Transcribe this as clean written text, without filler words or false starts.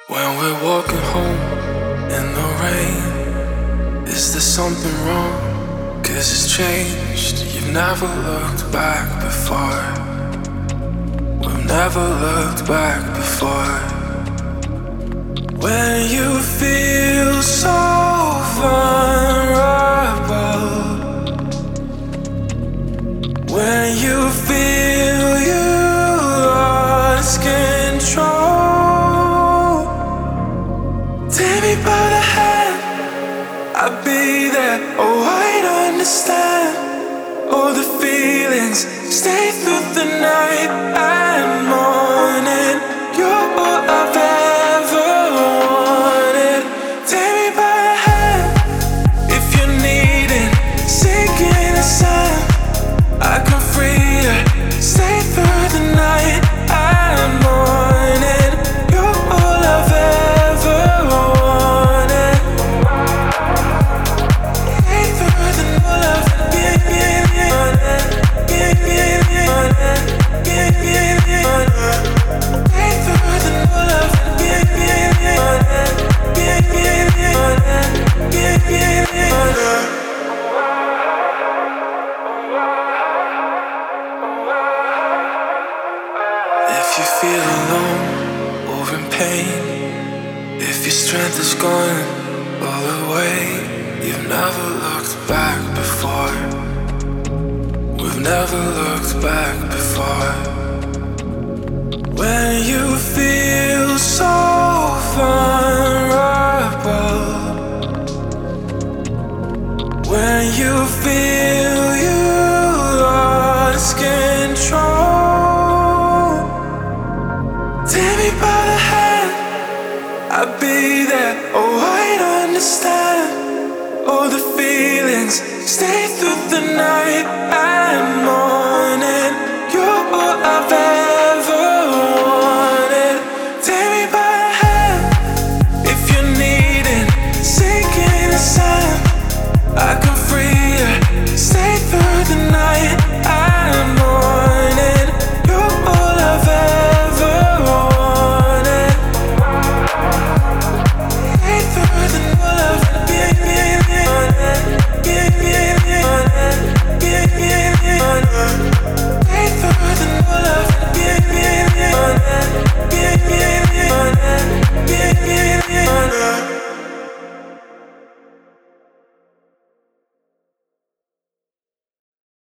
When we're walking home in the rain, is there something wrong? 'Cause it's changed. You've never looked back before. We've never looked back before. When you feel so vulnerable, when you feel you lost control, take me by the hand, I'll be there. Oh, I'd understand all the feelings. Stay through the night and morning. You're all I've ever wanted. Take me by the hand if you need it. Sinking the sand, I can free you. Stay through the night and morning. You're all I've ever wanted. Stay through the night, if you feel alone or in pain, if your strength is gone all the way, you've never looked back before. We've never looked back before. When you feel so vulnerable, when you feel you lost control, take me by the hand, I'll be there. Oh, I'd understand all the feelings. Stay through the night and more.